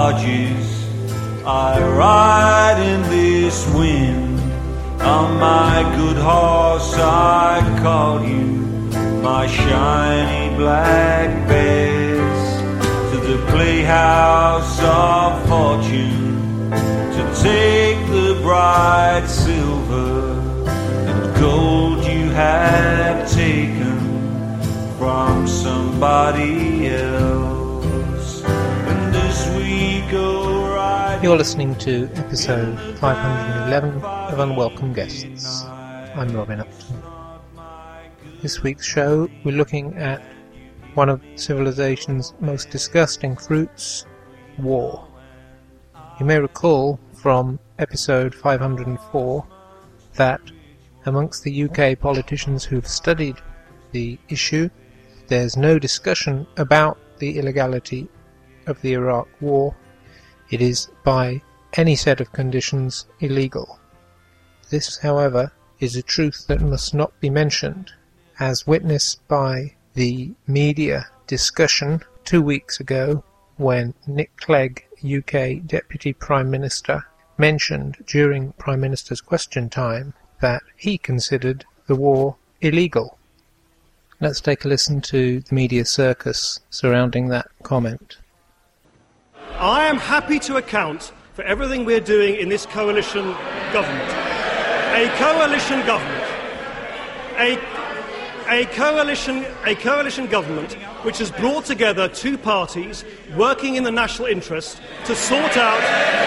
charges. I ride in this wind. On my good horse I call you, my shiny black bears, to the playhouse of fortune, to take the bright silver and gold you have taken from somebody else. And as we go riding... You're listening to episode 511 of Unwelcome Guests. I'm Robin Upton. This week's show, we're looking at one of civilization's most disgusting fruits, war. You may recall from episode 504 that amongst the UK politicians who've studied the issue, there's no discussion about the illegality of the Iraq War. It is, by any set of conditions, illegal. This, however, is a truth that must not be mentioned, as witnessed by the media discussion 2 weeks ago when Nick Clegg, UK Deputy Prime Minister, mentioned during Prime Minister's question time that he considered the war illegal. Let's take a listen to the media circus surrounding that comment. I am happy to account for everything we're doing in this coalition government. A coalition government. A coalition government which has brought together two parties working in the national interest to sort out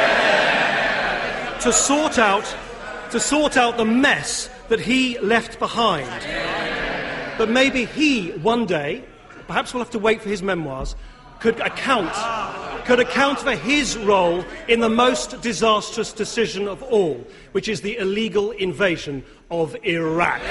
the mess that he left behind. But maybe he, one day, perhaps we'll have to wait for his memoirs, could account for his role in the most disastrous decision of all, which is the illegal invasion of Iraq.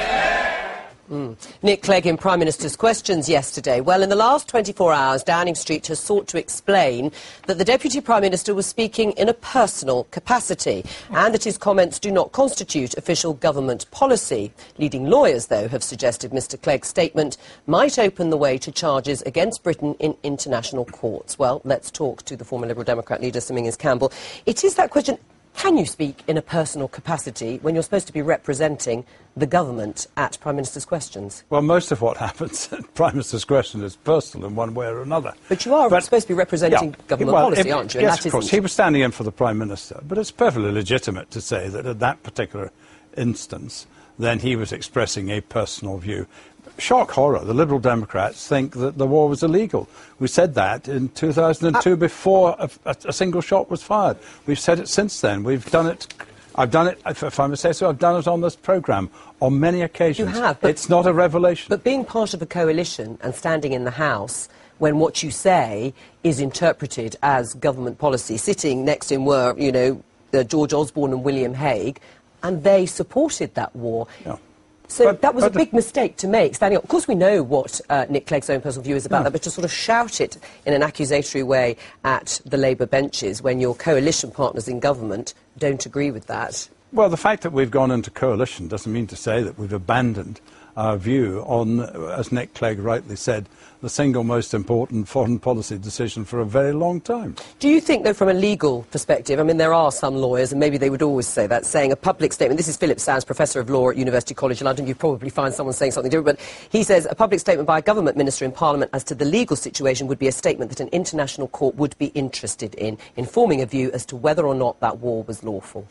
Nick Clegg in Prime Minister's questions yesterday. Well, in the last 24 hours, Downing Street has sought to explain that the Deputy Prime Minister was speaking in a personal capacity and that his comments do not constitute official government policy. Leading lawyers, though, have suggested Mr Clegg's statement might open the way to charges against Britain in international courts. Well, let's talk to the former Liberal Democrat leader, Sir Mingus Campbell. It is that question. Can you speak in a personal capacity when you're supposed to be representing the government at Prime Minister's questions? Well, most of what happens at Prime Minister's question is personal in one way or another. But you are supposed to be representing government policy, aren't you? Yes, and that of course. isn't. He was standing in for the Prime Minister, but it's perfectly legitimate to say that at that particular instance, then he was expressing a personal view. Shock horror, the Liberal Democrats think that the war was illegal. We said that in 2002 before a single shot was fired. We've said it since then. We've done it. I've done it, if I must say so, I've done it on this programme on many occasions. You have. But it's not a revelation. But being part of a coalition and standing in the House when what you say is interpreted as government policy, sitting next to him were, George Osborne and William Hague, and they supported that war. Yeah. So that was a big mistake to make, standing up. Of course, we know what Nick Clegg's own personal view is about that, but to sort of shout it in an accusatory way at the Labour benches when your coalition partners in government don't agree with that. Well, the fact that we've gone into coalition doesn't mean to say that we've abandoned our view on, as Nick Clegg rightly said, the single most important foreign policy decision for a very long time. Do you think, though, from a legal perspective, I mean, there are some lawyers, and maybe they would always say that, saying a public statement, this is Philip Sands, Professor of Law at University College London, you'd probably find someone saying something different, but he says a public statement by a government minister in Parliament as to the legal situation would be a statement that an international court would be interested in forming a view as to whether or not that war was lawful.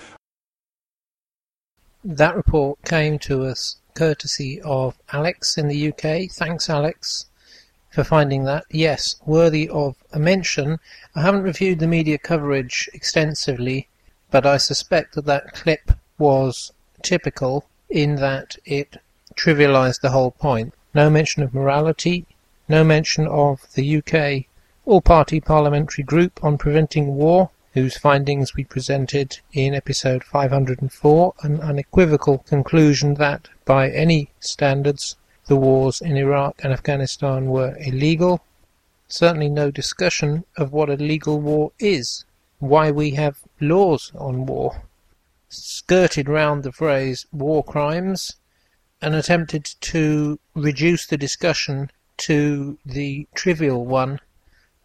That report came to us courtesy of Alex in the UK. Thanks, Alex, for finding that. Yes, worthy of a mention. I haven't reviewed the media coverage extensively, but I suspect that that clip was typical in that it trivialised the whole point. No mention of morality, no mention of the UK all-party parliamentary group on preventing war, whose findings we presented in episode 504, an unequivocal conclusion that, by any standards, the wars in Iraq and Afghanistan were illegal. Certainly no discussion of what a legal war is, why we have laws on war. Skirted round the phrase war crimes and attempted to reduce the discussion to the trivial one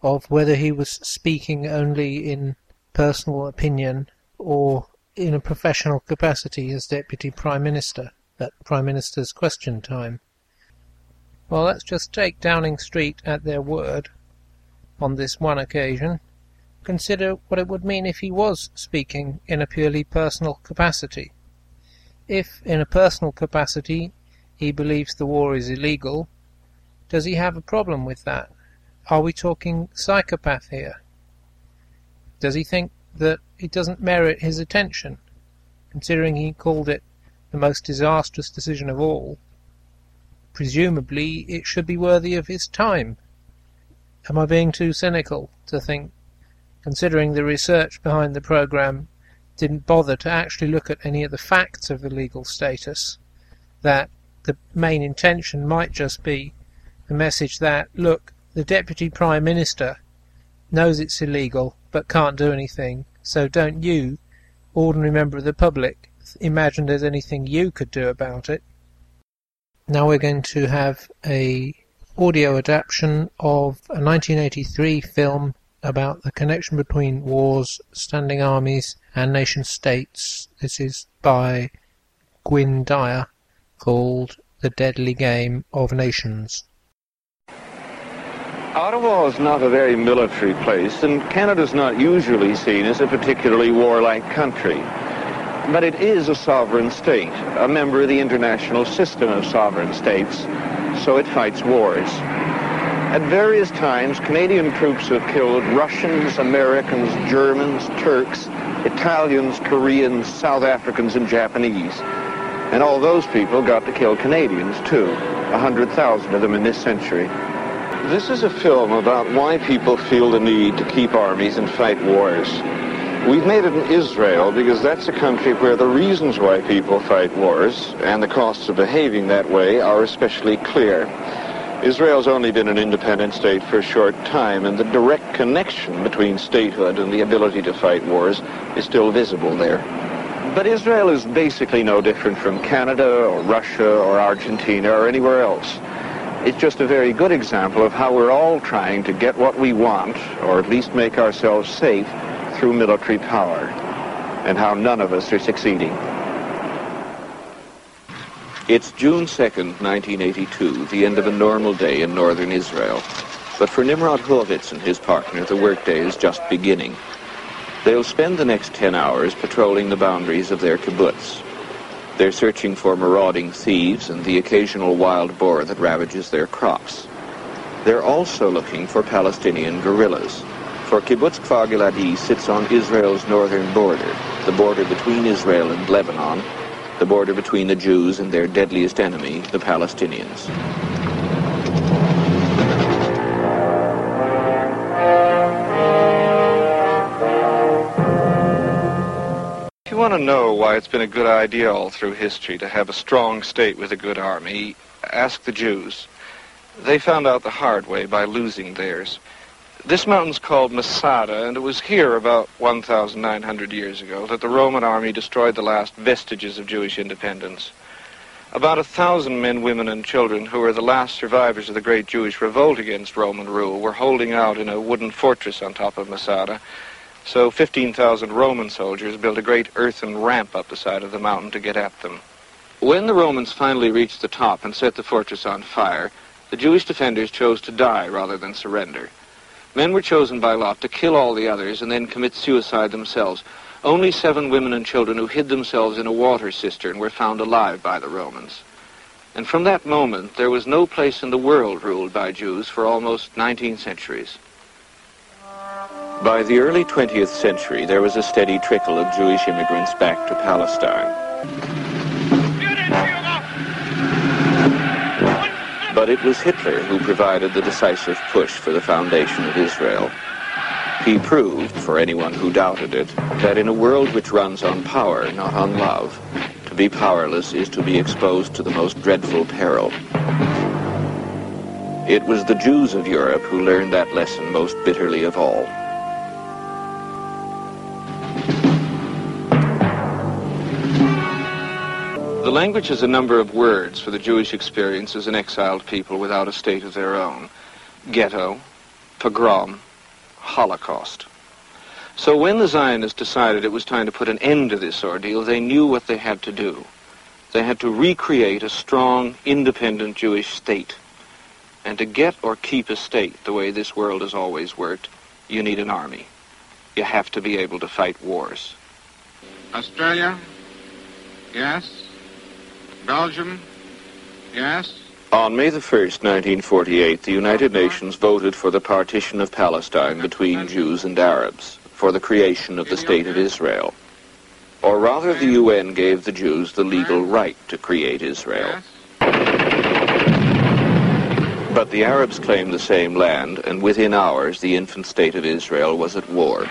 of whether he was speaking only in personal opinion or in a professional capacity as Deputy Prime Minister at Prime Minister's Question Time. Well, let's just take Downing Street at their word on this one occasion. Consider what it would mean if he was speaking in a purely personal capacity. If, in a personal capacity, he believes the war is illegal, does he have a problem with that? Are we talking psychopath here? Does he think that it doesn't merit his attention, considering he called it the most disastrous decision of all? Presumably it should be worthy of his time. Am I being too cynical to think, considering the research behind the programme didn't bother to actually look at any of the facts of the legal status, that the main intention might just be the message that, look, the Deputy Prime Minister knows it's illegal but can't do anything, so don't you, ordinary member of the public, imagine there's anything you could do about it. Now we're going to have a audio adaptation of a 1983 film about the connection between wars, standing armies and nation states. This is by Gwyn Dyer, called The Deadly Game of Nations. Ottawa is not a very military place, and Canada's not usually seen as a particularly warlike country. But it is a sovereign state, a member of the international system of sovereign states, so it fights wars. At various times, Canadian troops have killed Russians, Americans, Germans, Turks, Italians, Koreans, South Africans, and Japanese. And all those people got to kill Canadians, too, 100,000 of them in this century. This is a film about why people feel the need to keep armies and fight wars. We've made it in Israel because that's a country where the reasons why people fight wars and the costs of behaving that way are especially clear. Israel's only been an independent state for a short time, and the direct connection between statehood and the ability to fight wars is still visible there. But Israel is basically no different from Canada or Russia or Argentina or anywhere else. It's just a very good example of how we're all trying to get what we want, or at least make ourselves safe, through military power, and how none of us are succeeding. It's June 2nd, 1982, the end of a normal day in northern Israel. But for Nimrod Horowitz and his partner, the workday is just beginning. They'll spend the next 10 hours patrolling the boundaries of their kibbutz. They're searching for marauding thieves and the occasional wild boar that ravages their crops. They're also looking for Palestinian guerrillas, for Kibbutz Kfar Giladi sits on Israel's northern border, the border between Israel and Lebanon, the border between the Jews and their deadliest enemy, the Palestinians. If you want to know why it's been a good idea all through history to have a strong state with a good army, ask the Jews. They found out the hard way by losing theirs. This mountain's called Masada, and it was here about 1,900 years ago that the Roman army destroyed the last vestiges of Jewish independence. About 1,000 men, women, and children who were the last survivors of the great Jewish revolt against Roman rule were holding out in a wooden fortress on top of Masada, so 15,000 Roman soldiers built a great earthen ramp up the side of the mountain to get at them. When the Romans finally reached the top and set the fortress on fire, the Jewish defenders chose to die rather than surrender. Men were chosen by lot to kill all the others and then commit suicide themselves. Only 7 women and children who hid themselves in a water cistern were found alive by the Romans. And from that moment, there was no place in the world ruled by Jews for almost 19 centuries. By the early 20th century, there was a steady trickle of Jewish immigrants back to Palestine. But it was Hitler who provided the decisive push for the foundation of Israel. He proved, for anyone who doubted it, that in a world which runs on power, not on love, to be powerless is to be exposed to the most dreadful peril. It was the Jews of Europe who learned that lesson most bitterly of all. The language has a number of words for the Jewish experience as an exiled people without a state of their own. Ghetto, pogrom, Holocaust. So when the Zionists decided it was time to put an end to this ordeal, they knew what they had to do. They had to recreate a strong, independent Jewish state. And to get or keep a state the way this world has always worked, you need an army. You have to be able to fight wars. Australia? Yes. Belgium? Yes. On May the 1st, 1948, the United Nations voted for the partition of Palestine between Jews and Arabs, for the creation of the State of Israel. Or rather, the UN gave the Jews the legal right to create Israel. But the Arabs claimed the same land, and within hours, the infant state of Israel was at war.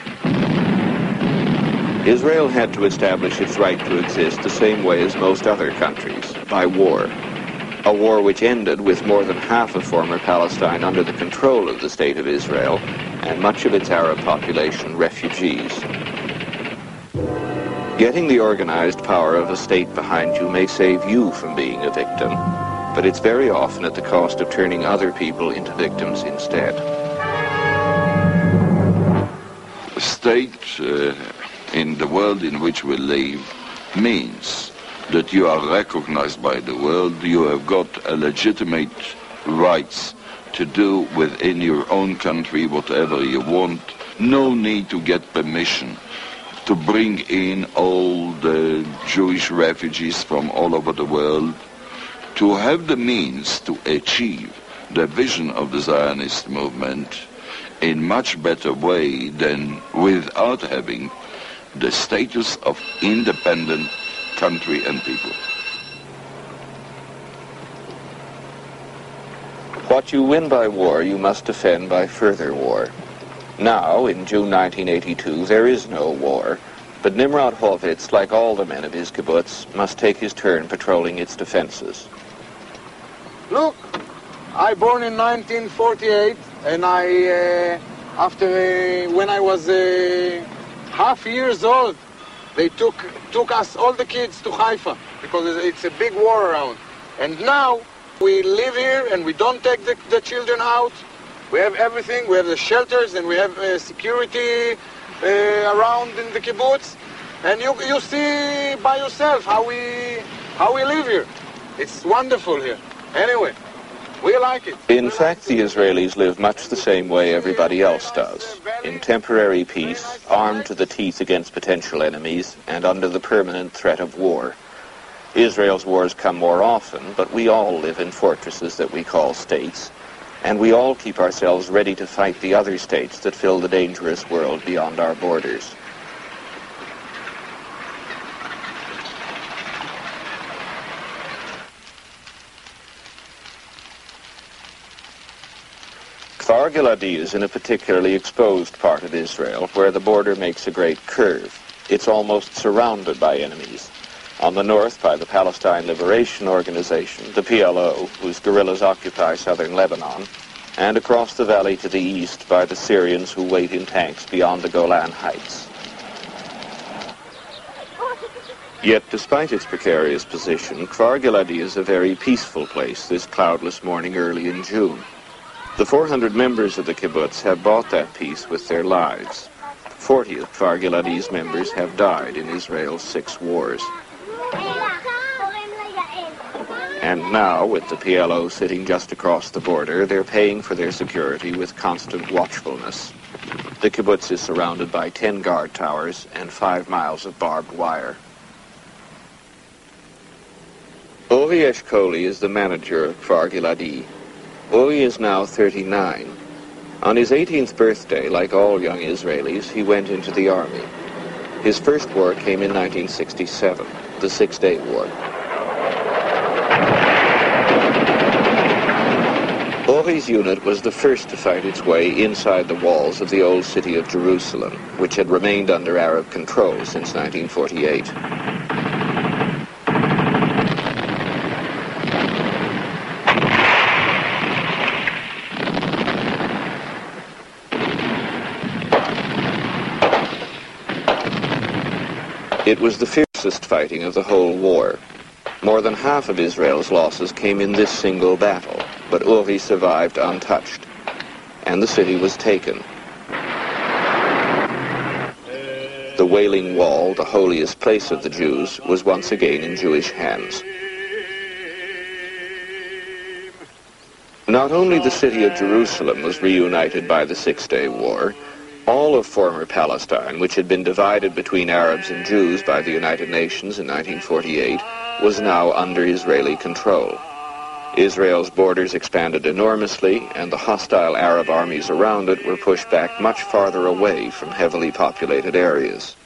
Israel had to establish its right to exist the same way as most other countries, by war. A war which ended with more than half of former Palestine under the control of the State of Israel, and much of its Arab population refugees. Getting the organized power of a state behind you may save you from being a victim, but it's very often at the cost of turning other people into victims instead. A state in the world in which we live means that you are recognized by the world, you have got a legitimate rights to do within your own country whatever you want, no need to get permission to bring in all the Jewish refugees from all over the world, to have the means to achieve the vision of the Zionist movement in much better way than without having the status of independent country and people. What you win by war, you must defend by further war. Now, in June 1982, there is no war, but Nimrod Horvitz, like all the men of his kibbutz, must take his turn patrolling its defenses. Look, I born in 1948, and when I was half years old, they took us, all the kids, to Haifa, because it's a big war around. And now, we live here, and we don't take the children out. We have everything. We have the shelters, and we have security around in the kibbutz. And you see by yourself how we live here. It's wonderful here. Anyway, we like it. In fact, the Israelis live much the same way everybody else does. In temporary peace, armed to the teeth against potential enemies, and under the permanent threat of war. Israel's wars come more often, but we all live in fortresses that we call states, and we all keep ourselves ready to fight the other states that fill the dangerous world beyond our borders. Kfar Giladi is in a particularly exposed part of Israel, where the border makes a great curve. It's almost surrounded by enemies. On the north by the Palestine Liberation Organization, the PLO, whose guerrillas occupy southern Lebanon, and across the valley to the east by the Syrians who wait in tanks beyond the Golan Heights. Yet, despite its precarious position, Kfar Giladi is a very peaceful place this cloudless morning early in June. The 400 members of the kibbutz have bought that peace with their lives. 40 of Kfar Giladi's members have died in Israel's 6 wars. And now, with the PLO sitting just across the border, they're paying for their security with constant watchfulness. The kibbutz is surrounded by 10 guard towers and 5 miles of barbed wire. Ori Eshkoli is the manager of Kfar Giladi. Ori is now 39. On his 18th birthday, like all young Israelis, he went into the army. His first war came in 1967, the Six-Day War. Ori's unit was the first to fight its way inside the walls of the old city of Jerusalem, which had remained under Arab control since 1948. It was the fiercest fighting of the whole war. More than half of Israel's losses came in this single battle, but Ori survived untouched, and the city was taken. The Wailing Wall, the holiest place of the Jews, was once again in Jewish hands. Not only the city of Jerusalem was reunited by the Six-Day War, all of former Palestine, which had been divided between Arabs and Jews by the United Nations in 1948, was now under Israeli control. Israel's borders expanded enormously, and the hostile Arab armies around it were pushed back much farther away from heavily populated areas.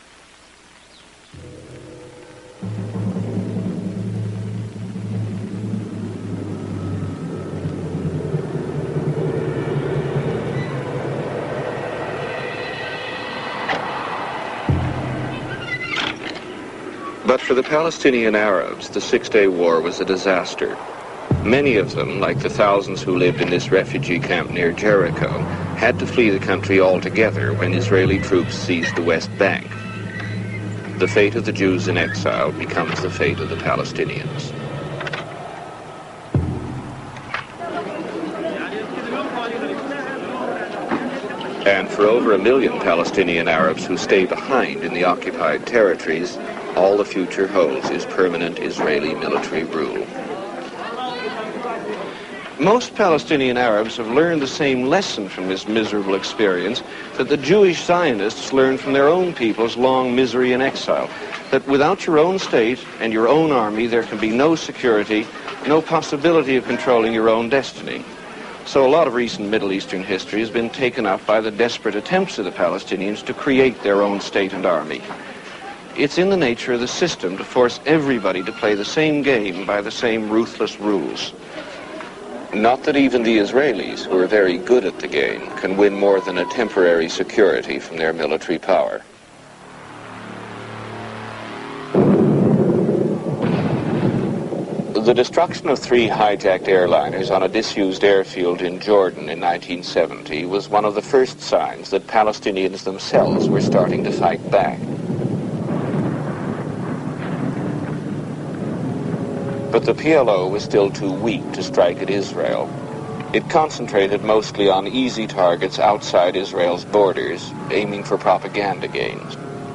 But for the Palestinian Arabs, the Six-Day War was a disaster. Many of them, like the thousands who lived in this refugee camp near Jericho, had to flee the country altogether when Israeli troops seized the West Bank. The fate of the Jews in exile becomes the fate of the Palestinians. And for over 1 million Palestinian Arabs who stay behind in the occupied territories, all the future holds is permanent Israeli military rule. Most Palestinian Arabs have learned the same lesson from this miserable experience that the Jewish Zionists learned from their own people's long misery and exile, that without your own state and your own army, there can be no security, no possibility of controlling your own destiny. So a lot of recent Middle Eastern history has been taken up by the desperate attempts of the Palestinians to create their own state and army. It's in the nature of the system to force everybody to play the same game by the same ruthless rules. Not that even the Israelis, who are very good at the game, can win more than a temporary security from their military power. The destruction of 3 hijacked airliners on a disused airfield in Jordan in 1970 was one of the first signs that Palestinians themselves were starting to fight back. But the PLO was still too weak to strike at Israel. It concentrated mostly on easy targets outside Israel's borders, aiming for propaganda gains.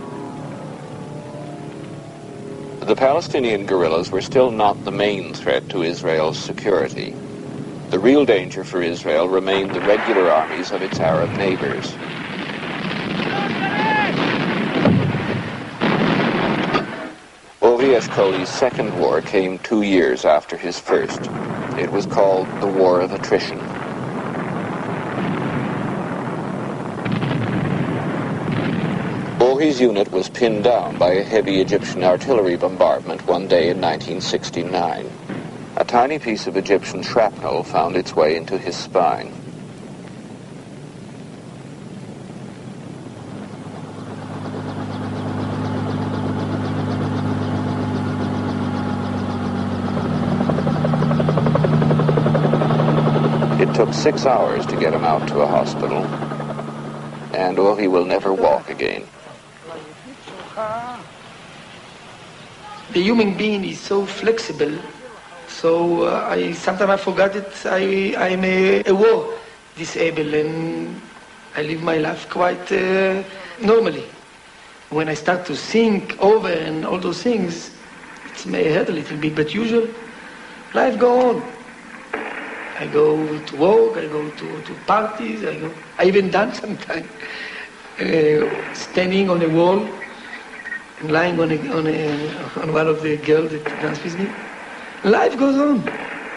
The Palestinian guerrillas were still not the main threat to Israel's security. The real danger for Israel remained the regular armies of its Arab neighbors. Levi Eshkoli's second war came 2 years after his first. It was called the War of Attrition. Ori's unit was pinned down by a heavy Egyptian artillery bombardment one day in 1969. A tiny piece of Egyptian shrapnel found its way into his spine. It took 6 hours to get him out to a hospital, and Ori will never walk again. The human being is so flexible, so sometimes I forgot that I'm a war disabled, and I live my life quite normally. When I start to think over and all those things, it may hurt a little bit, but usually life goes on. I go to work, I go to parties, I even dance sometimes, standing on a wall and lying on one of the girls that dance with me. Life goes on.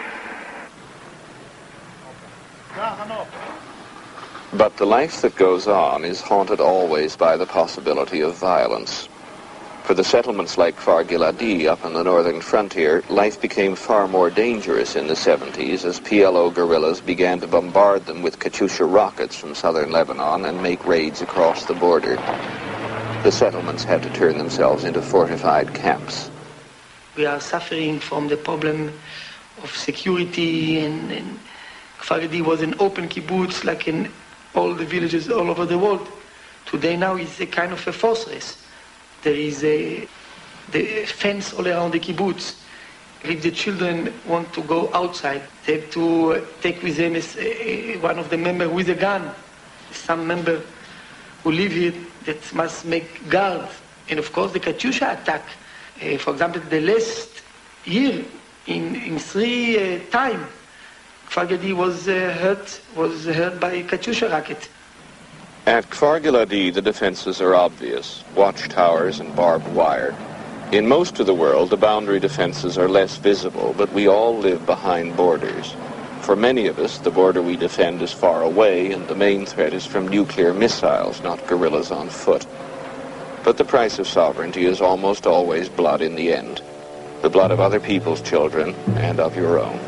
But the life that goes on is haunted always by the possibility of violence. For the settlements like Kfar Giladi up on the northern frontier, life became far more dangerous in the 70s as PLO guerrillas began to bombard them with Katyusha rockets from southern Lebanon and make raids across the border. The settlements had to turn themselves into fortified camps. We are suffering from the problem of security, and Kfar Giladi was an open kibbutz like in all the villages all over the world. Today now it's a kind of a fortress. There is the fence all around the kibbutz. If the children want to go outside, they have to take with them one of the members with a gun. Some member who live here that must make guard. And of course the Katyusha attack. For example, the last year in 3 times, Kfar Gadi was hurt by Katyusha rocket. At Kfar Giladi, the defenses are obvious, watchtowers and barbed wire. In most of the world, the boundary defenses are less visible, but we all live behind borders. For many of us, the border we defend is far away, and the main threat is from nuclear missiles, not guerrillas on foot. But the price of sovereignty is almost always blood in the end. The blood of other people's children and of your own.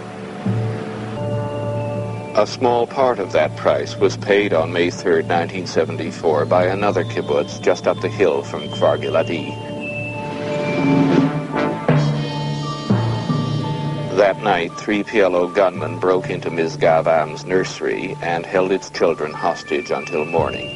A small part of that price was paid on May 3rd, 1974 by another kibbutz just up the hill from Kfar Giladi. That night, 3 PLO gunmen broke into Misgav Am's nursery and held its children hostage until morning.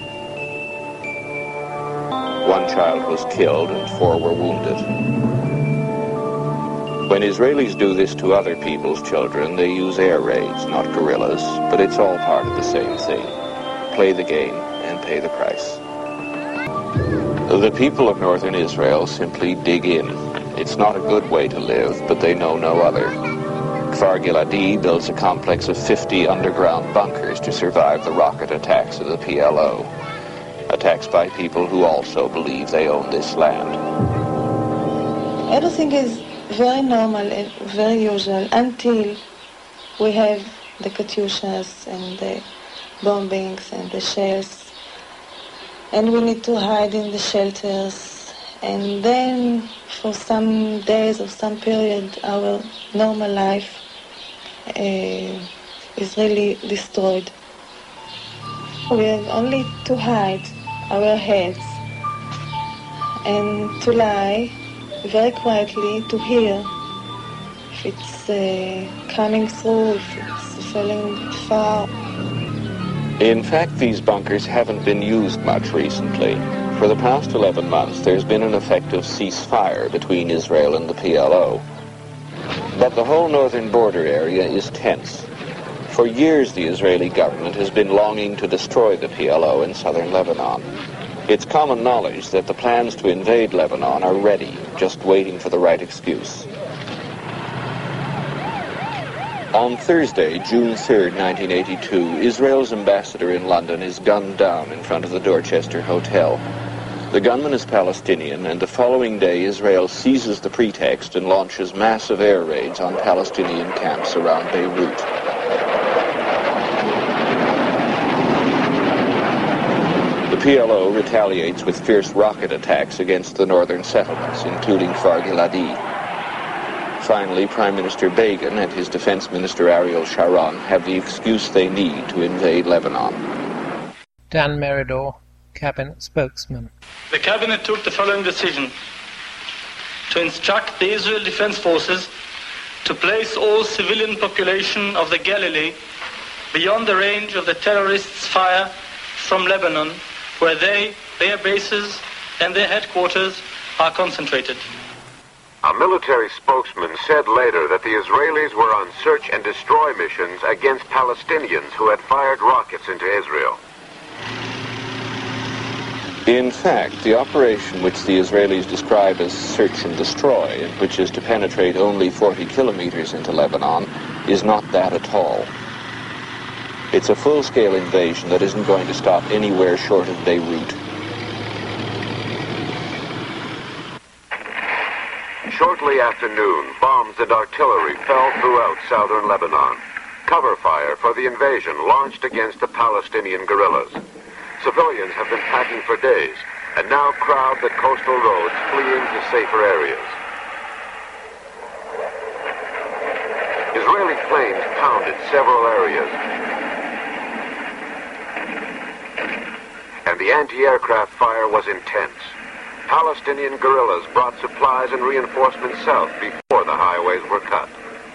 1 child was killed and 4 were wounded. When Israelis do this to other people's children, they use air raids, not guerrillas, but it's all part of the same thing. Play the game and pay the price. The people of northern Israel simply dig in. It's not a good way to live, but they know no other. Kfar Giladi builds a complex of 50 underground bunkers to survive the rocket attacks of the PLO. Attacks by people who also believe they own this land. Everything is very normal and very usual until we have the Katyushas and the bombings and the shells, and we need to hide in the shelters, and then for some days or some period our normal life is really destroyed. We have only to hide our heads and to lie very quietly to hear if it's coming through, if it's falling far. In fact, these bunkers haven't been used much recently. For the past 11 months, there's been an effective ceasefire between Israel and the PLO. But the whole northern border area is tense. For years, the Israeli government has been longing to destroy the PLO in southern Lebanon. It's common knowledge that the plans to invade Lebanon are ready, just waiting for the right excuse. On Thursday, June 3rd, 1982, Israel's ambassador in London is gunned down in front of the Dorchester Hotel. The gunman is Palestinian, and the following day Israel seizes the pretext and launches massive air raids on Palestinian camps around Beirut. The PLO retaliates with fierce rocket attacks against the northern settlements, including Kfar Giladi. Finally, Prime Minister Begin and his Defense Minister Ariel Sharon have the excuse they need to invade Lebanon. Dan Meridor, Cabinet spokesman. The Cabinet took the following decision: to instruct the Israel Defense Forces to place all civilian population of the Galilee beyond the range of the terrorists' fire from Lebanon, where their bases and their headquarters are concentrated. A military spokesman said later that the Israelis were on search and destroy missions against Palestinians who had fired rockets into Israel. In fact, the operation which the Israelis describe as search and destroy, and which is to penetrate only 40 kilometers into Lebanon, is not that at all. It's a full-scale invasion that isn't going to stop anywhere short of Beirut. Shortly after noon, bombs and artillery fell throughout southern Lebanon. Cover fire for the invasion launched against the Palestinian guerrillas. Civilians have been packing for days and now crowd the coastal roads fleeing to safer areas. Israeli planes pounded several areas, and the anti-aircraft fire was intense. Palestinian guerrillas brought supplies and reinforcements south before the highways were cut.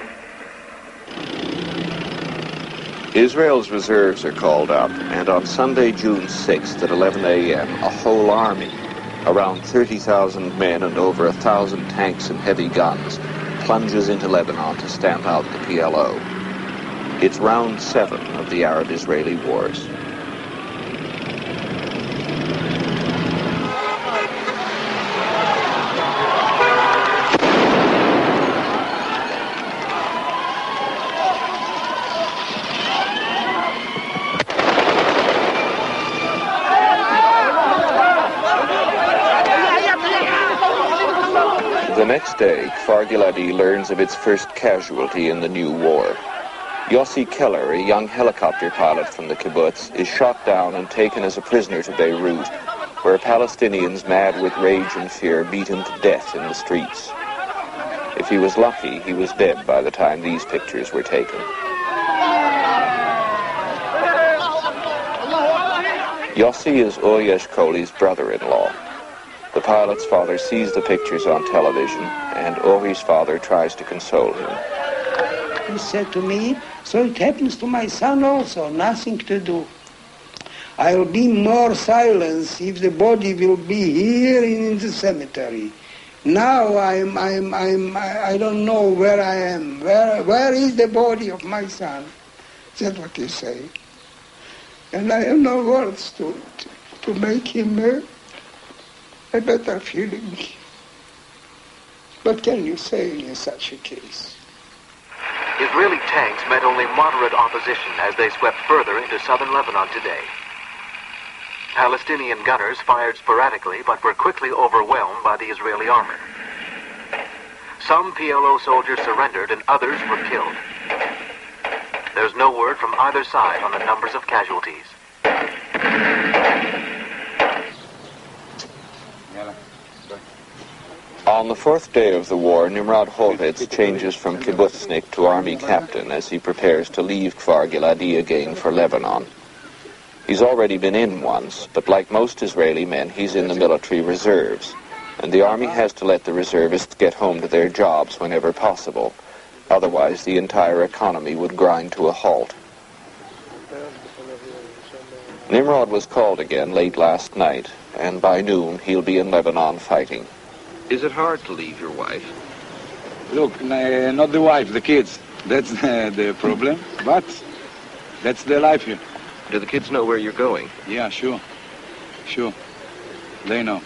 Israel's reserves are called up, and on Sunday, June 6th at 11 a.m., a whole army, around 30,000 men and over 1,000 tanks and heavy guns, plunges into Lebanon to stamp out the PLO. It's round 7 of the Arab-Israeli wars. next day, Kfar Giladi learns of its first casualty in the new war. Yossi Keller, a young helicopter pilot from the kibbutz, is shot down and taken as a prisoner to Beirut, where Palestinians mad with rage and fear beat him to death in the streets. If he was lucky, he was dead by the time these pictures were taken. Yossi is Uri Eshkoli's brother-in-law. The pilot's father sees the pictures on television, and Uri's father tries to console him. He said to me, so it happens to my son also, nothing to do. I'll be more silence if the body will be here in the cemetery. Now I don't know where I am. Where is the body of my son? That's what he say. And I have no words to make him a better feeling. What can you say in such a case? Israeli tanks met only moderate opposition as they swept further into southern Lebanon today. Palestinian gunners fired sporadically but were quickly overwhelmed by the Israeli armor. Some PLO soldiers surrendered and others were killed. There's no word from either side on the numbers of casualties. On the fourth day of the war, Nimrod Horvitz changes from kibbutznik to army captain as he prepares to leave Kfar Giladi again for Lebanon. He's already been in once, but like most Israeli men, he's in the military reserves, and the army has to let the reservists get home to their jobs whenever possible. Otherwise, the entire economy would grind to a halt. Nimrod was called again late last night, and by noon he'll be in Lebanon fighting. Is it hard to leave your wife? Look, not the wife, the kids. That's the problem, but that's the life here. Do the kids know where you're going? Yeah, sure. Sure. They know.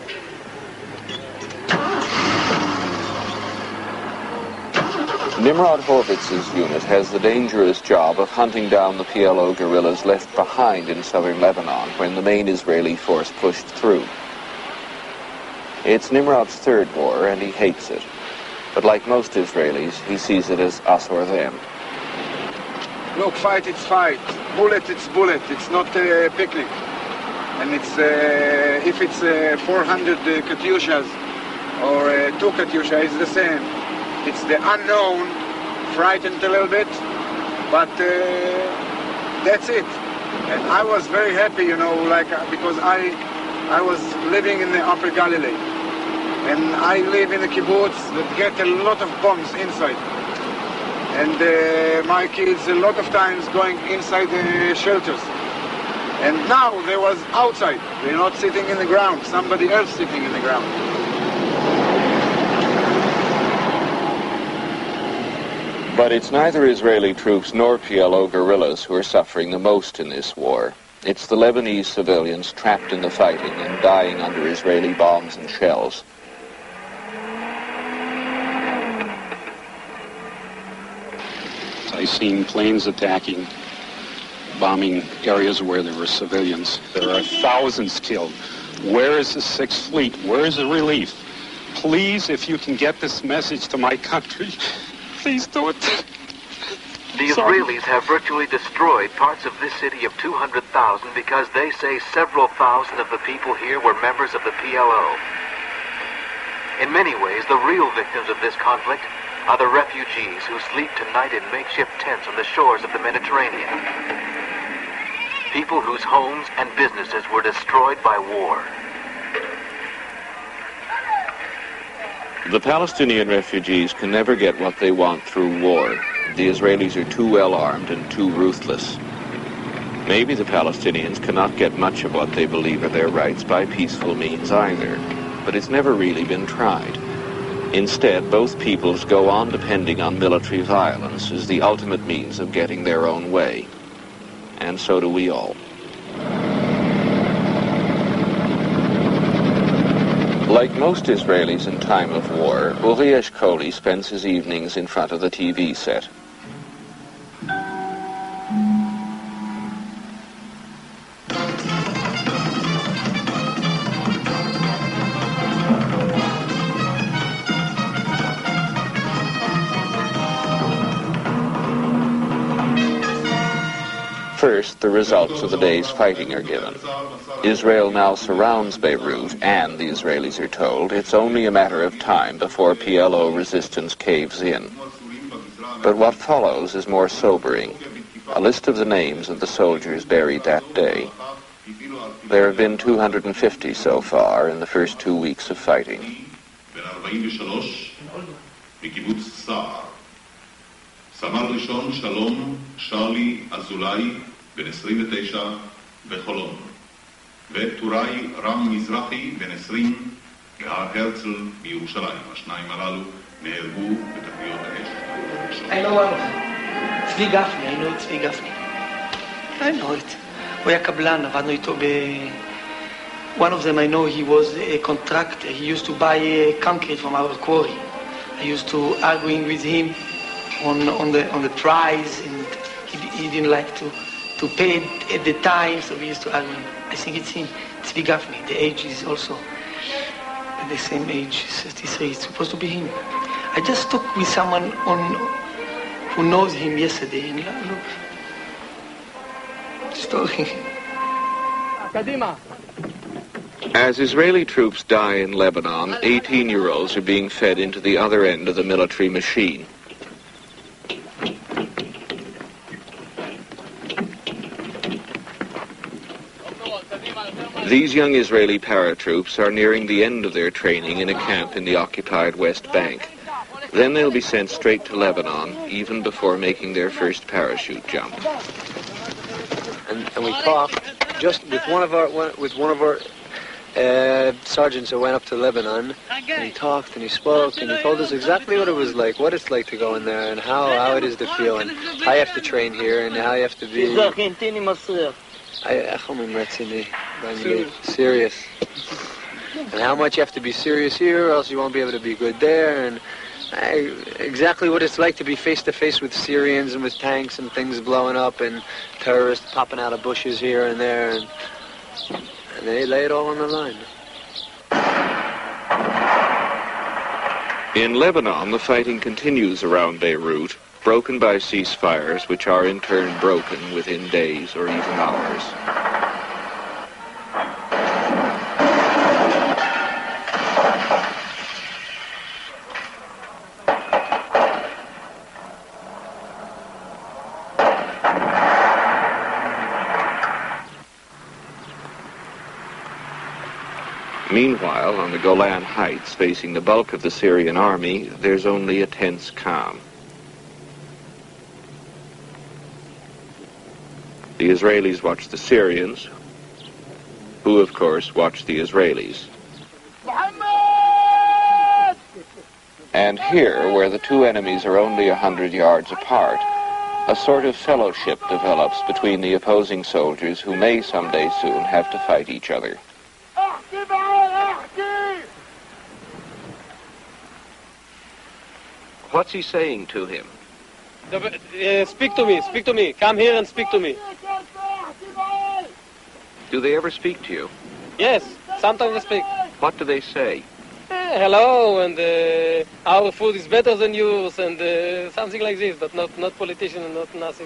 Nimrod Horvitz's unit has the dangerous job of hunting down the PLO guerrillas left behind in southern Lebanon when the main Israeli force pushed through. It's Nimrod's third war, and he hates it. But like most Israelis, he sees it as us or them. Look, fight, it's fight. Bullet, it's bullet. It's not a picnic. And it's if it's 400 Katyushas or 2 Katyusha, it's the same. It's the unknown, frightened a little bit, but that's it. And I was very happy, you know, because I was living in the Upper Galilee. And I live in a kibbutz that get a lot of bombs inside. And my kids a lot of times going inside the shelters. And now they was outside. They're not sitting in the ground. Somebody else sitting in the ground. But it's neither Israeli troops nor PLO guerrillas who are suffering the most in this war. It's the Lebanese civilians trapped in the fighting and dying under Israeli bombs and shells. I've seen planes attacking, bombing areas where there were civilians. There are thousands killed. Where is the Sixth Fleet? Where is the relief? Please, if you can get this message to my country, please do it. The Israelis have virtually destroyed parts of this city of 200,000 because they say several thousand of the people here were members of the PLO. In many ways, the real victims of this conflict are the refugees who sleep tonight in makeshift tents on the shores of the Mediterranean. People whose homes and businesses were destroyed by war. The Palestinian refugees can never get what they want through war. The Israelis are too well armed and too ruthless. Maybe the Palestinians cannot get much of what they believe are their rights by peaceful means either, but it's never really been tried. Instead, both peoples go on depending on military violence as the ultimate means of getting their own way. And so do we all. Like most Israelis in time of war, Uri Eshkoli spends his evenings in front of the TV set. First, the results of the day's fighting are given. Israel now surrounds Beirut, and the Israelis are told it's only a matter of time before PLO resistance caves in. But what follows is more sobering. A list of the names of the soldiers buried that day. There have been 250 so far in the first 2 weeks of fighting. סמל ראשון שלום שרלי אזולאי, בן 29, בחולון. וטוראי רם מזרחי, בן 20, בהר הרצל בירושלים. השניים הללו נהרגו בתקריות האש. I know one of them. צבי גפני, I know צבי גפני. I know it. הוא היה קבלן, עבדנו איתו ב... One of them I know he was a contractor. He used to buy concrete from our quarry. I used to arguing with him on the price, and he didn't like to pay at the time, so we used to argue. I think it's him, Tzvi Gafni. The age is also the same age, 33. It's supposed to be him. I just talked with someone who knows him yesterday, and look, story. As Israeli troops die in Lebanon, 18-year-olds are being fed into the other end of the military machine. These young Israeli paratroops are nearing the end of their training in a camp in the occupied West Bank. Then they'll be sent straight to Lebanon, even before making their first parachute jump. And we talked just with one of our sergeants who went up to Lebanon, and he talked and he spoke and he told us exactly what it was like, what it's like to go in there, and how it is to feel, and how you have to train here, and how you have to be serious, and how much you have to be serious here, or else you won't be able to be good there, and exactly what it's like to be face to face with Syrians and with tanks and things blowing up and terrorists popping out of bushes here and there, and they lay it all on the line. In Lebanon, the fighting continues around Beirut, broken by ceasefires, which are in turn broken within days or even hours. Meanwhile, on the Golan Heights, facing the bulk of the Syrian army, there's only a tense calm. The Israelis watch the Syrians, who, of course, watch the Israelis. And here, where the two enemies are only 100 yards apart, a sort of fellowship develops between the opposing soldiers who may someday soon have to fight each other. What's he saying to him? Speak to me. Come here and speak to me. Do they ever speak to you? Yes, sometimes they speak. What do they say? Hello, and our food is better than yours, and something like this, but not politician and not nothing.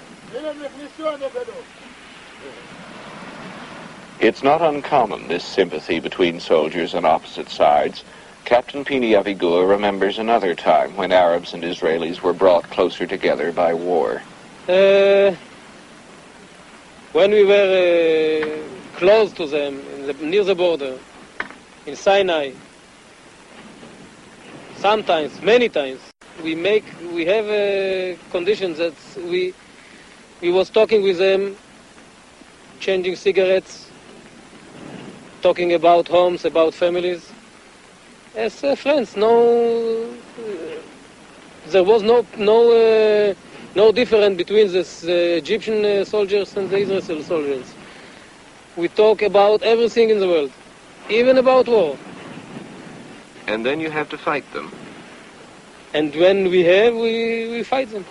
It's not uncommon, this sympathy between soldiers on opposite sides. Captain Pini Avigur remembers another time when Arabs and Israelis were brought closer together by war. When we were close to them, near the border, in Sinai, sometimes, many times, we have conditions that we was talking with them, changing cigarettes, talking about homes, about families. As friends, there was no difference between the Egyptian soldiers and the Israeli soldiers. We talk about everything in the world, even about war. And then you have to fight them. And when we fight them.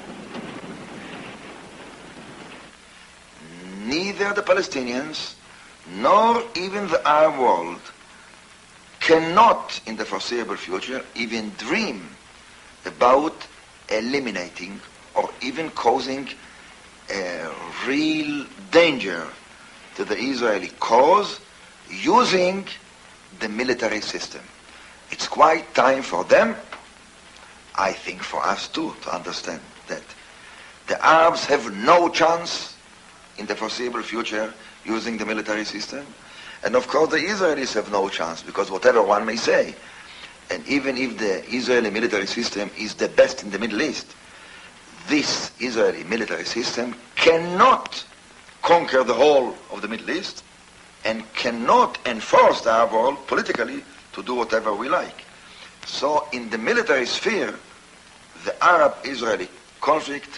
Neither the Palestinians nor even the Arab world cannot, in the foreseeable future, even dream about eliminating or even causing a real danger to the Israeli cause using the military system. It's quite time for them, I think for us too, to understand that the Arabs have no chance in the foreseeable future using the military system. And of course the Israelis have no chance, because whatever one may say, and even if the Israeli military system is the best in the Middle East, this Israeli military system cannot conquer the whole of the Middle East and cannot enforce the Arab world politically to do whatever we like. So in the military sphere, the Arab-Israeli conflict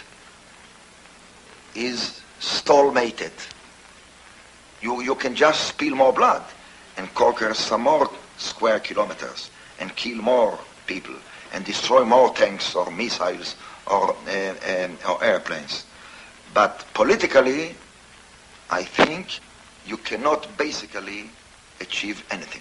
is stalemated. You can just spill more blood and conquer some more square kilometers and kill more people and destroy more tanks or missiles or airplanes. But politically, I think you cannot basically achieve anything.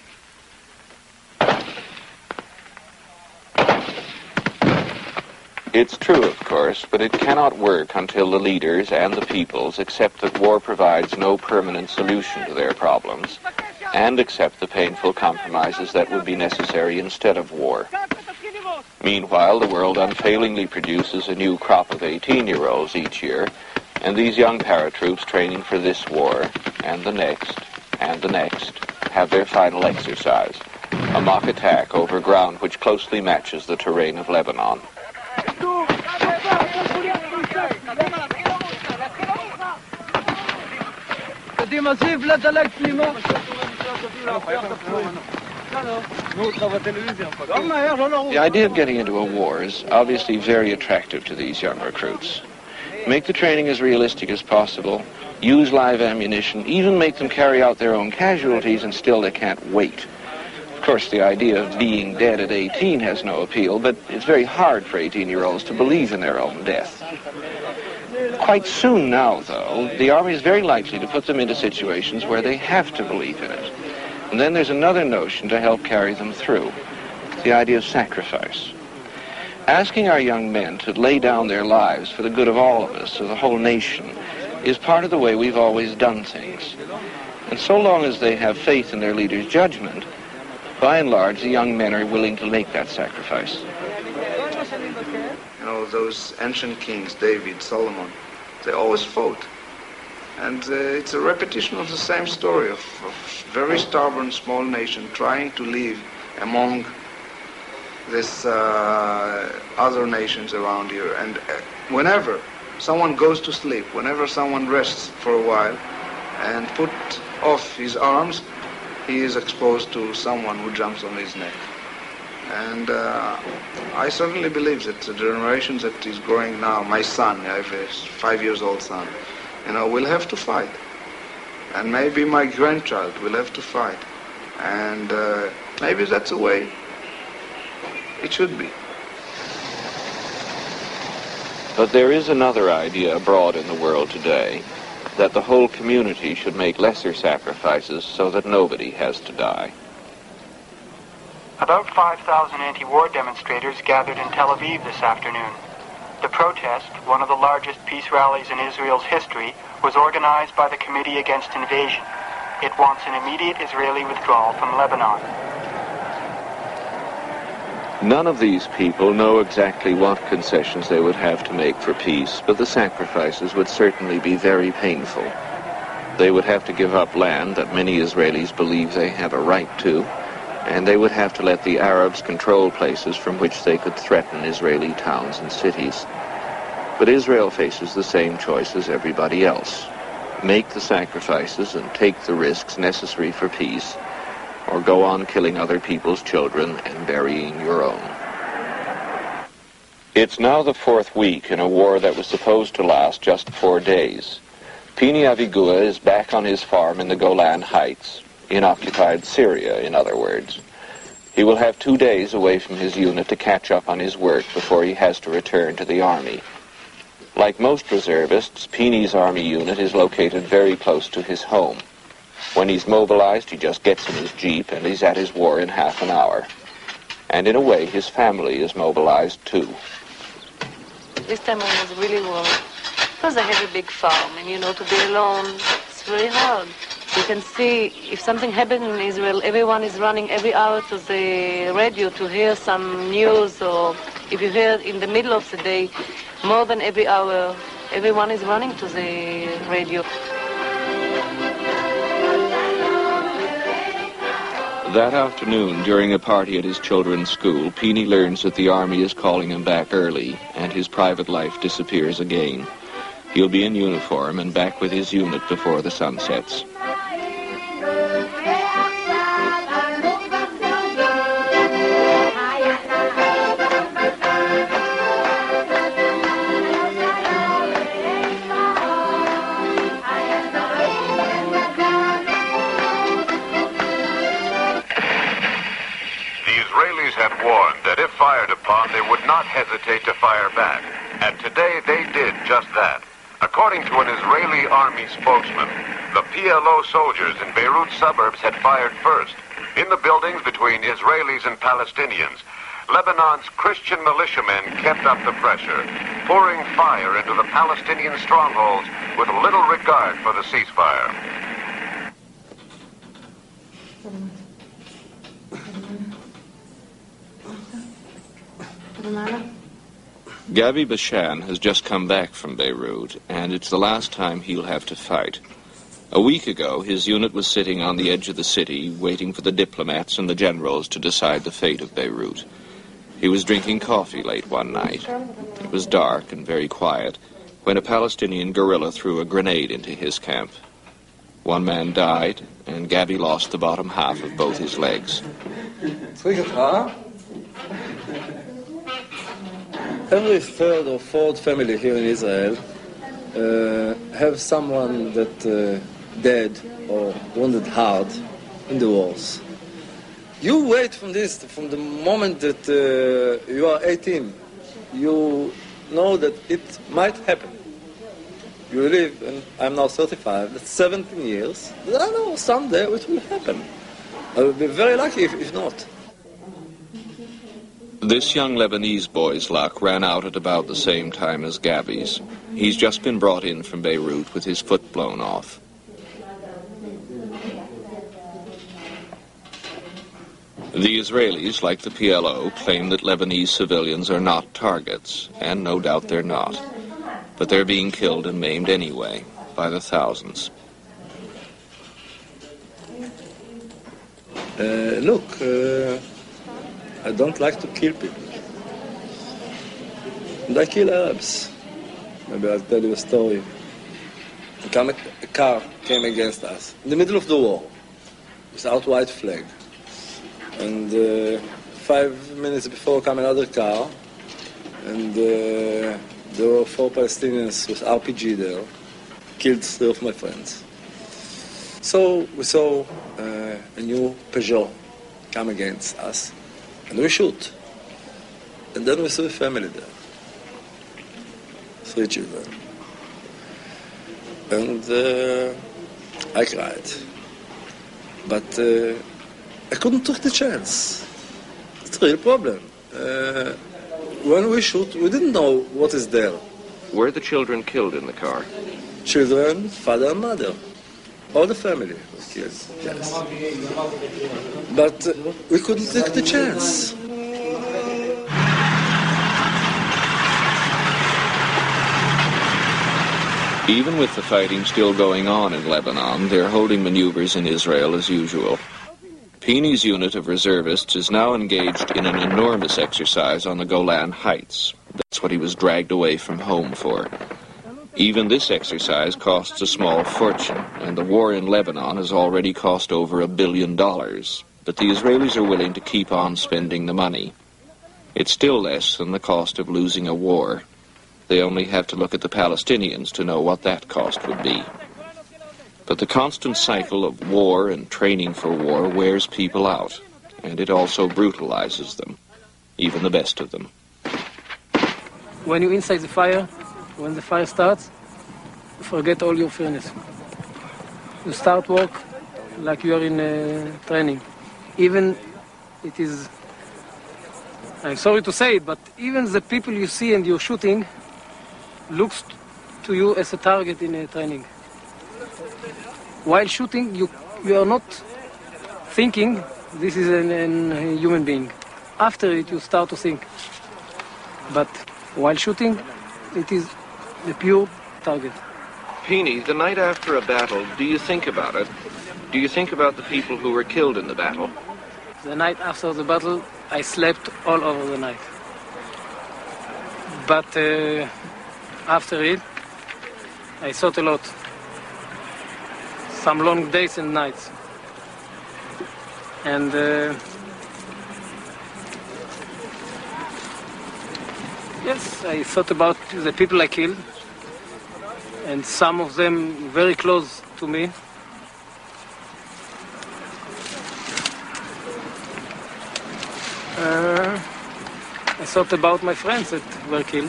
It's true, of course, but it cannot work until the leaders and the peoples accept that war provides no permanent solution to their problems and accept the painful compromises that would be necessary instead of war. Meanwhile, the world unfailingly produces a new crop of 18-year-olds each year, and these young paratroops training for this war and the next have their final exercise, a mock attack over ground which closely matches the terrain of Lebanon. The idea of getting into a war is obviously very attractive to these young recruits. Make the training as realistic as possible, use live ammunition, even make them carry out their own casualties, and still they can't wait. Of course, the idea of being dead at 18 has no appeal, but it's very hard for 18-year-olds to believe in their own death. Quite soon now, though, the Army is very likely to put them into situations where they have to believe in it. And then there's another notion to help carry them through, the idea of sacrifice. Asking our young men to lay down their lives for the good of all of us, of the whole nation, is part of the way we've always done things. And so long as they have faith in their leader's judgment, by and large, the young men are willing to make that sacrifice. You know, those ancient kings, David, Solomon, they always fought. And it's a repetition of the same story of very stubborn small nation trying to live among these other nations around here. And whenever someone goes to sleep, whenever someone rests for a while and put off his arms, he is exposed to someone who jumps on his neck. And I certainly believe that the generation that is growing now, my son, I have a 5-year-old son, will have to fight. And maybe my grandchild will have to fight. And maybe that's the way it should be. But there is another idea abroad in the world today, that the whole community should make lesser sacrifices so that nobody has to die. About 5,000 anti-war demonstrators gathered in Tel Aviv this afternoon. The protest, one of the largest peace rallies in Israel's history, was organized by the Committee Against Invasion. It wants an immediate Israeli withdrawal from Lebanon. None of these people know exactly what concessions they would have to make for peace, but the sacrifices would certainly be very painful. They would have to give up land that many Israelis believe they have a right to, and they would have to let the Arabs control places from which they could threaten Israeli towns and cities. But Israel faces the same choice as everybody else. Make the sacrifices and take the risks necessary for peace, or go on killing other people's children and burying your own. It's now the fourth week in a war that was supposed to last just 4 days. Pini Avigua is back on his farm in the Golan Heights, in occupied Syria, in other words. He will have 2 days away from his unit to catch up on his work before he has to return to the army. Like most reservists, Pini's army unit is located very close to his home. When he's mobilized, he just gets in his jeep and he's at his war in half an hour. And in a way, his family is mobilized too. This time I was really worried Because I have a big farm, and you know, to be alone, it's very hard. You can see if something happened in Israel, everyone is running every hour to the radio to hear some news, or if you hear in the middle of the day, more than every hour, everyone is running to the radio. That afternoon, during a party at his children's school, Peeny learns that the army is calling him back early, and his private life disappears again. He'll be in uniform and back with his unit before the sun sets. Warned that if fired upon, they would not hesitate to fire back. And today they did just that. According to an Israeli army spokesman, the PLO soldiers in Beirut suburbs had fired first, in the buildings between Israelis and Palestinians. Lebanon's Christian militiamen kept up the pressure, pouring fire into the Palestinian strongholds with little regard for the ceasefire. Gabi Bashan has just come back from Beirut, and it's the last time he'll have to fight. A week ago, his unit was sitting on the edge of the city, waiting for the diplomats and the generals to decide the fate of Beirut. He was drinking coffee late one night. It was dark and very quiet when a Palestinian guerrilla threw a grenade into his camp. One man died, and Gabi lost the bottom half of both his legs. Every third or fourth family here in Israel have someone that dead or wounded hard in the wars. You wait from the moment that you are 18. You know that it might happen. You live, and I'm now 35, that's 17 years. But I know someday it will happen. I will be very lucky if not. This young Lebanese boy's luck ran out at about the same time as Gabi's. He's just been brought in from Beirut with his foot blown off. The Israelis, like the PLO, claim that Lebanese civilians are not targets, and no doubt they're not. But they're being killed and maimed anyway, by the thousands. I don't like to kill people. And I kill Arabs. Maybe I'll tell you a story. A car came against us in the middle of the war, without white flag. And 5 minutes before came another car, and there were 4 Palestinians with RPG there, killed 3 of my friends. So we saw a new Peugeot come against us. And we shoot. And then we saw a family there. 3 children. And I cried. But I couldn't take the chance. It's a real problem. When we shoot, we didn't know what is there. Were the children killed in the car? Children, father and mother. All the family was killed, yes. But we couldn't take the chance. Even with the fighting still going on in Lebanon, they're holding maneuvers in Israel as usual. Peeny's unit of reservists is now engaged in an enormous exercise on the Golan Heights. That's what he was dragged away from home for. Even this exercise costs a small fortune, and the war in Lebanon has already cost over $1 billion. But the Israelis are willing to keep on spending the money. It's still less than the cost of losing a war. They only have to look at the Palestinians to know what that cost would be. But the constant cycle of war and training for war wears people out, and it also brutalizes them, even the best of them. When you're inside the fire, when the fire starts, you forget all your fears. You start work like you are in training. Even it is, I'm sorry to say it, but even the people you see and you're shooting looks to you as a target in a training. While shooting, you are not thinking this is a human being. After it, you start to think. But while shooting, it is the pure target. Peony, the night after a battle, do you think about it? Do you think about the people who were killed in the battle? The night after the battle, I slept all over the night. But after it, I thought a lot. Some long days and nights. And yes, I thought about the people I killed, and some of them very close to me. I thought about my friends that were killed,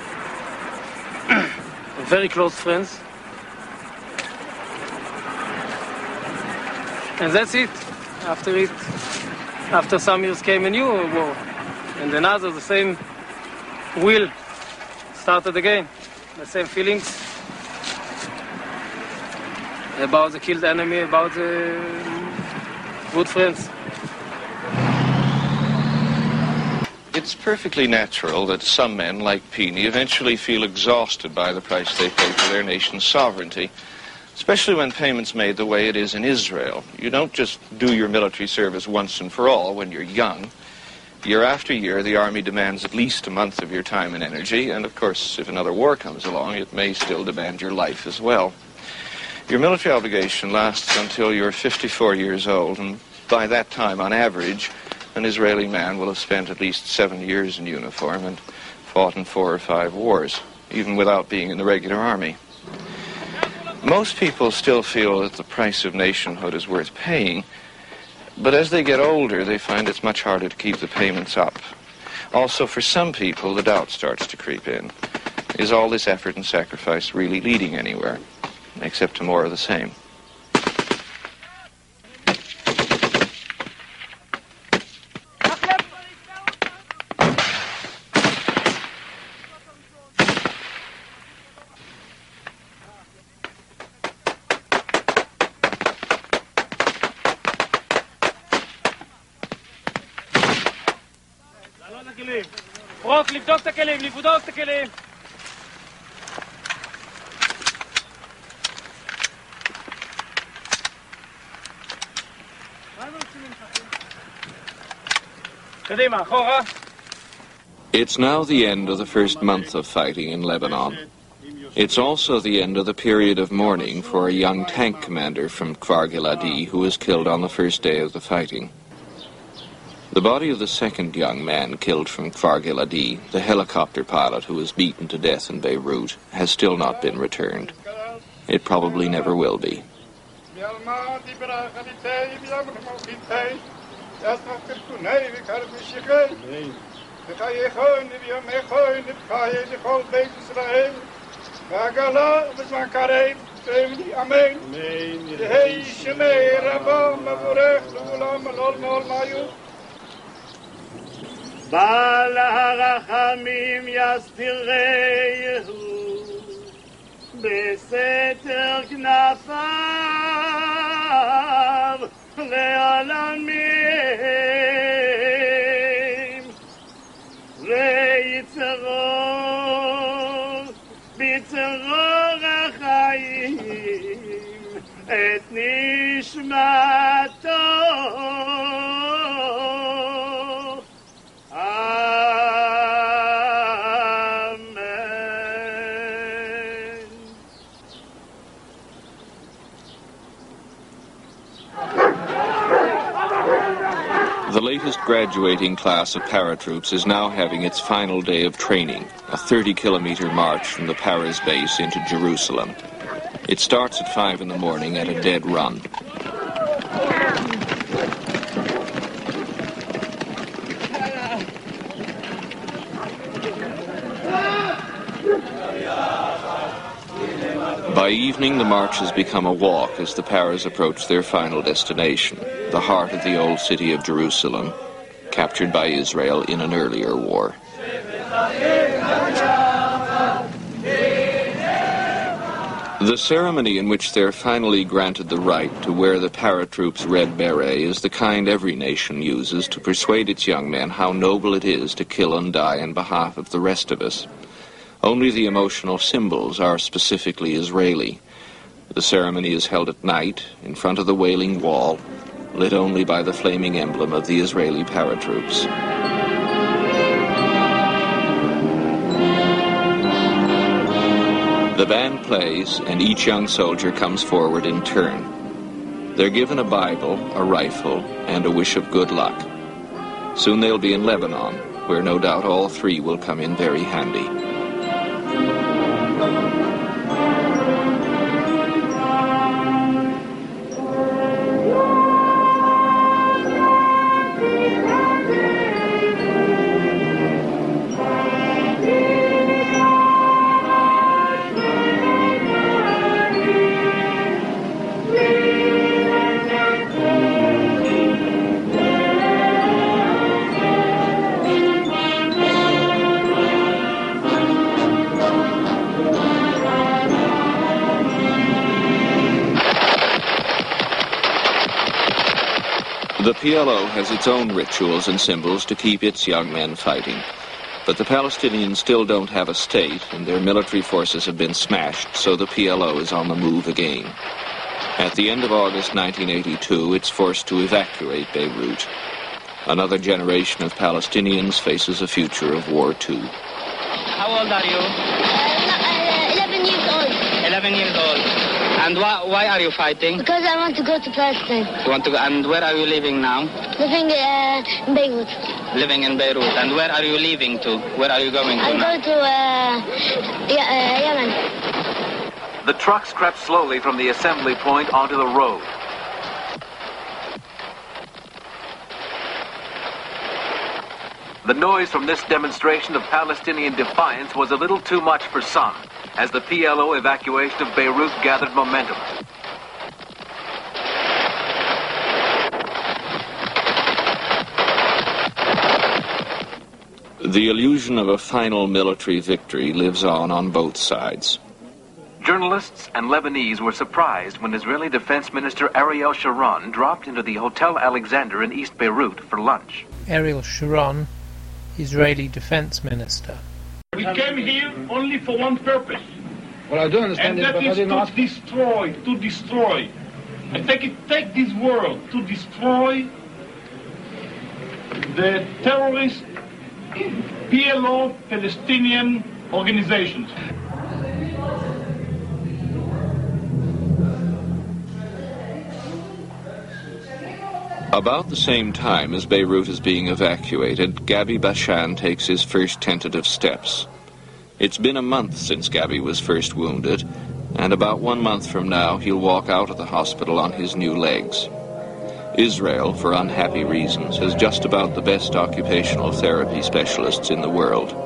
very close friends. And that's it. After some years came a new war, and another, the same will started again. The same feelings about the killed enemy, about the good friends. It's perfectly natural that some men, like Peony, eventually feel exhausted by the price they pay for their nation's sovereignty, especially when payment's made the way it is in Israel. You don't just do your military service once and for all when you're young. Year after year, the Army demands at least a month of your time and energy, and of course, if another war comes along, it may still demand your life as well. Your military obligation lasts until you're 54 years old, and by that time, on average, an Israeli man will have spent at least 7 years in uniform and fought in 4 or 5 wars, even without being in the regular army. Most people still feel that the price of nationhood is worth paying, but as they get older, they find it's much harder to keep the payments up. Also, for some people, the doubt starts to creep in. Is all this effort and sacrifice really leading anywhere, except to more of the same? רוק, לבדוק את הכלים, לבדוק את הכלים. קדימה, אחורה. It's now the end of the first month of fighting in Lebanon. It's also the end of the period of mourning for a young tank commander from Kfar Giladi who was killed on the first day of the fighting. The body of the second young man killed from Kfar Giladi, the helicopter pilot who was beaten to death in Beirut, has still not been returned. It probably never will be. בעל הרחמים יסתירהו בסתר כנפיו לעולמים ויצרור בצרור החיים את נשמתו The latest graduating class of paratroops is now having its final day of training, a 30-kilometer march from the Paris base into Jerusalem. It starts at 5 in the morning at a dead run. By evening, the march has become a walk as the Paras approach their final destination, the heart of the old city of Jerusalem, captured by Israel in an earlier war. The ceremony in which they're finally granted the right to wear the paratroops' red beret is the kind every nation uses to persuade its young men how noble it is to kill and die on behalf of the rest of us. Only the emotional symbols are specifically Israeli. The ceremony is held at night, in front of the Wailing Wall, lit only by the flaming emblem of the Israeli paratroops. The band plays, and each young soldier comes forward in turn. They're given a Bible, a rifle, and a wish of good luck. Soon they'll be in Lebanon, where no doubt all three will come in very handy. The PLO has its own rituals and symbols to keep its young men fighting. But the Palestinians still don't have a state, and their military forces have been smashed, so the PLO is on the move again. At the end of August 1982, it's forced to evacuate Beirut. Another generation of Palestinians faces a future of war too. How old are you? 11 years old. 11 years old. And why are you fighting? Because I want to go to Palestine. You want to go, and where are you living now? Living in Beirut. Living in Beirut. And where are you leaving to? Where are you going to I'm now? going to Yemen. The trucks crept slowly from the assembly point onto the road. The noise from this demonstration of Palestinian defiance was a little too much for some, as the PLO evacuation of Beirut gathered momentum. The illusion of a final military victory lives on both sides. Journalists and Lebanese were surprised when Israeli Defense Minister Ariel Sharon dropped into the Hotel Alexander in East Beirut for lunch. Ariel Sharon, Israeli Defense Minister. We came here only for one purpose. Well, I do understand and it, that but I is did not... to destroy. I take this world to destroy the terrorist PLO Palestinian organizations. About the same time as Beirut is being evacuated, Gabi Bashan takes his first tentative steps. It's been a month since Gabi was first wounded, and about 1 month from now he'll walk out of the hospital on his new legs. Israel, for unhappy reasons, has just about the best occupational therapy specialists in the world.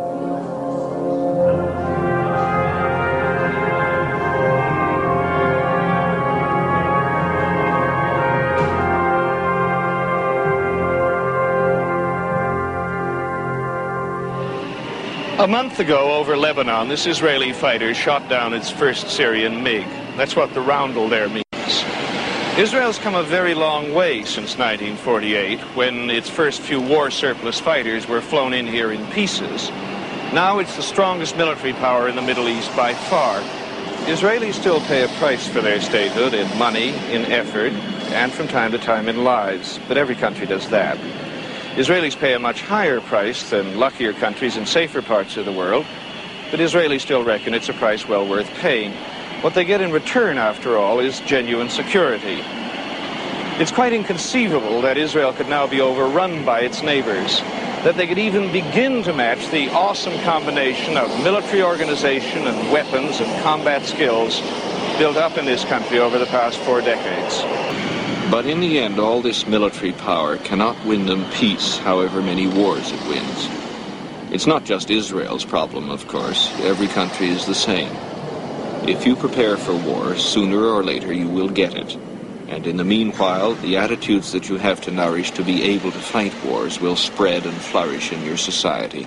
A month ago over Lebanon, this Israeli fighter shot down its first Syrian MiG. That's what the roundel there means. Israel's come a very long way since 1948, when its first few war surplus fighters were flown in here in pieces. Now it's the strongest military power in the Middle East by far. Israelis still pay a price for their statehood in money, in effort, and from time to time in lives. But every country does that. Israelis pay a much higher price than luckier countries in safer parts of the world, but Israelis still reckon it's a price well worth paying. What they get in return, after all, is genuine security. It's quite inconceivable that Israel could now be overrun by its neighbors, that they could even begin to match the awesome combination of military organization and weapons and combat skills built up in this country over the past 4 decades. But in the end, all this military power cannot win them peace, however many wars it wins. It's not just Israel's problem, of course. Every country is the same. If you prepare for war, sooner or later you will get it. And in the meanwhile, the attitudes that you have to nourish to be able to fight wars will spread and flourish in your society.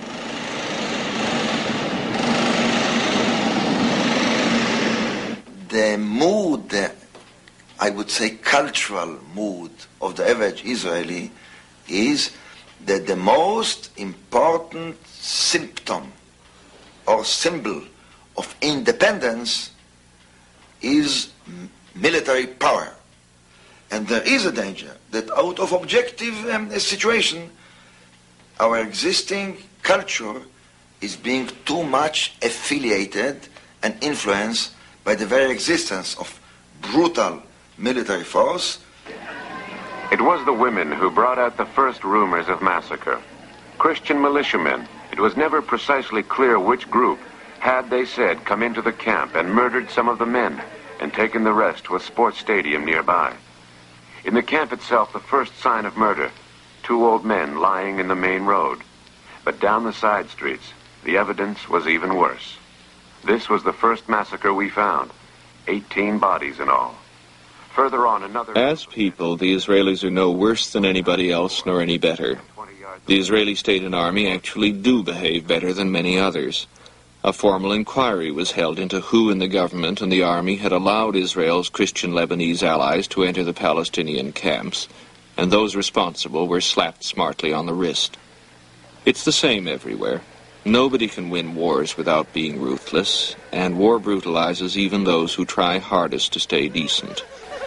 the mood, I would say cultural mood of the average Israeli is that the most important symptom or symbol of independence is military power. And there is a danger that out of objective situation, our existing culture is being too much affiliated and influenced by the very existence of brutal military force. It was the women who brought out the first rumors of massacre. Christian militiamen, it was never precisely clear which group, had, they said, come into the camp and murdered some of the men and taken the rest to a sports stadium nearby. In the camp itself, the first sign of murder, 2 old men lying in the main road. But down the side streets, the evidence was even worse. This was the first massacre we found, 18 bodies in all. Further on, another... As people, the Israelis are no worse than anybody else, nor any better. The Israeli state and army actually do behave better than many others. A formal inquiry was held into who in the government and the army had allowed Israel's Christian Lebanese allies to enter the Palestinian camps, and those responsible were slapped smartly on the wrist. It's the same everywhere. Nobody can win wars without being ruthless, and war brutalizes even those who try hardest to stay decent.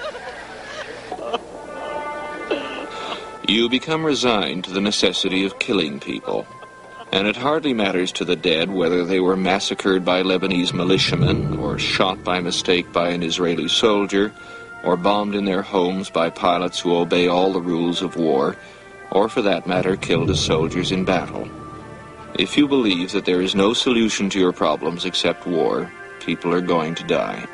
You become resigned to the necessity of killing people, and it hardly matters to the dead whether they were massacred by Lebanese militiamen, or shot by mistake by an Israeli soldier, or bombed in their homes by pilots who obey all the rules of war, or for that matter killed as soldiers in battle. If you believe that there is no solution to your problems except war, people are going to die.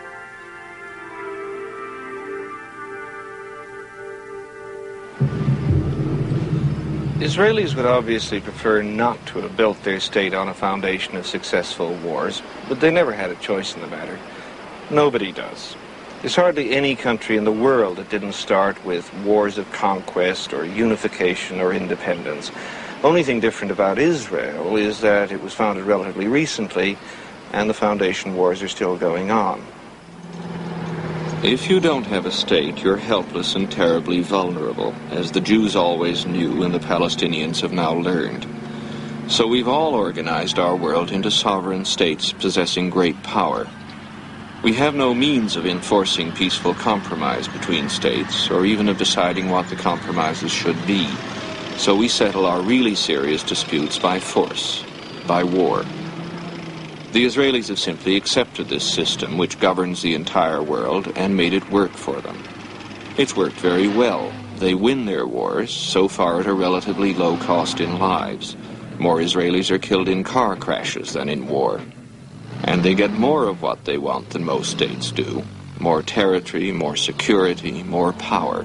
Israelis would obviously prefer not to have built their state on a foundation of successful wars, but they never had a choice in the matter. Nobody does. There's hardly any country in the world that didn't start with wars of conquest or unification or independence. Only thing different about Israel is that it was founded relatively recently, and the foundation wars are still going on. If you don't have a state, you're helpless and terribly vulnerable, as the Jews always knew and the Palestinians have now learned. So we've all organized our world into sovereign states possessing great power. We have no means of enforcing peaceful compromise between states, or even of deciding what the compromises should be. So we settle our really serious disputes by force, by war. The Israelis have simply accepted this system, which governs the entire world, and made it work for them. It's worked very well. They win their wars, so far at a relatively low cost in lives. More Israelis are killed in car crashes than in war. And they get more of what they want than most states do. More territory, more security, more power.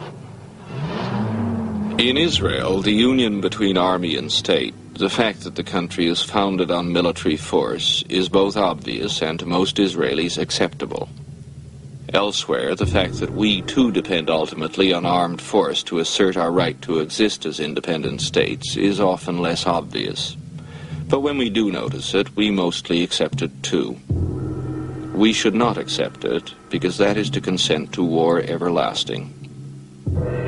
In Israel, the union between army and state, the fact that the country is founded on military force, is both obvious and to most Israelis acceptable. Elsewhere, the fact that we too depend ultimately on armed force to assert our right to exist as independent states is often less obvious. But when we do notice it, we mostly accept it too. We should not accept it, because that is to consent to war everlasting.